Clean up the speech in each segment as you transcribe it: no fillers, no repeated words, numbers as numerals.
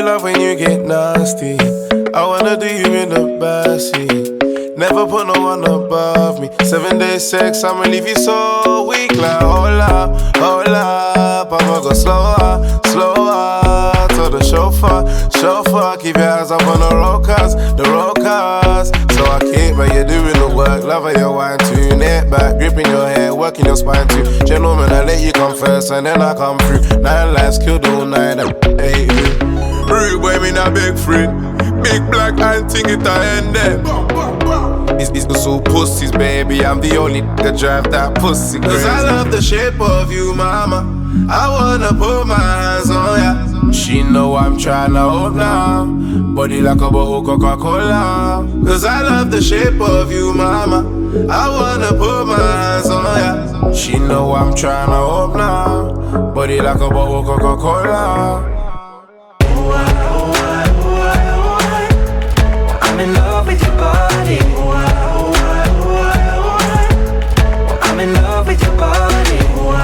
love when you get nasty. I wanna do you in the backseat. Never put no one above me. 7 days sex, I'ma leave you so weak. Like, hold up, I'ma go slower. To the chauffeur, keep your eyes up on the road cars. So I keep, but you're doing the work. Love how you wine too, neck back, gripping your hair, working your spine too. Gentlemen, I let you come first and then I come through. 9 lives killed all night, I hate you. Rude boy, me not big freak. Big black and think it I end there. It's so pussies, baby. I'm the only that drive that pussy crazy. Cause I love the shape of you, mama. I wanna put my hands on ya. She know I'm tryna hold now. Body like a bottle Coca-Cola. Cause I love the shape of you, mama. I wanna put my hands on ya. She know I'm tryna hold now. Body like a bottle Coca-Cola. I'm in love with your body. I'm in love with your body.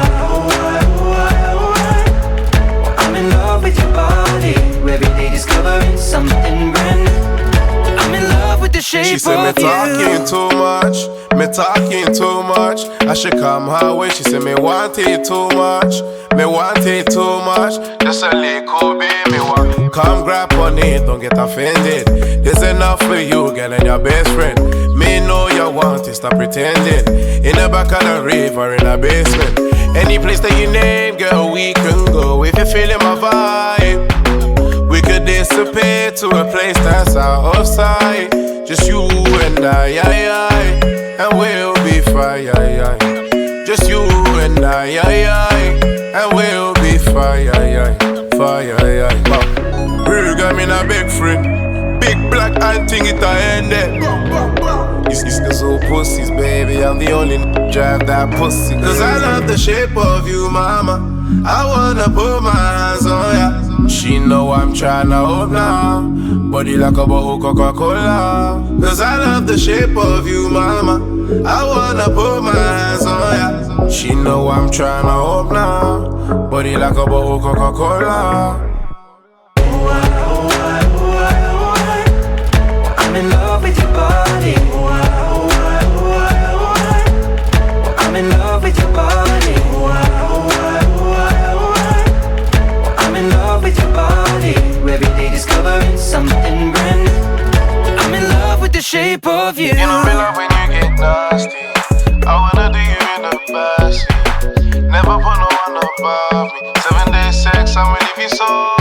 I'm in love with your body. Every day discovering something brand new. I'm in love with the shape of you. She said me talking too much. I should come her way. She said me want it too much. Just a little bit, me want. Come grab on it, don't get offended. There's enough for you, girl, and your best friend. Me know you want it, stop pretending. In the back of the rave or in the basement. Any place that you name, girl, we can go. If you're feeling my vibe, we could dissipate to a place that's out of sight. Just you and I, and we'll be fine. Just you and I, and we'll be fine. Real girl, me not big friend. Big black and thing it I end there. It's the so pussies, baby. I'm the only drive that pussy. Cause I love the shape of you, mama. I wanna put my hands on ya. She know I'm tryna hold now. Body like a bottle Coca-Cola. Cause I love the shape of you, mama. I wanna put my hands on ya. She know I'm tryna hold now. Body like a bottle Coca-Cola. I'm in love with your body. I'm in love with your body. I'm in love with your body. Every day discovering something brand new. I'm in love with the shape of you. You know me love when you get nasty. I wanna do you in the backseat. Never put no one above me. 7 days sex, I'ma leave you so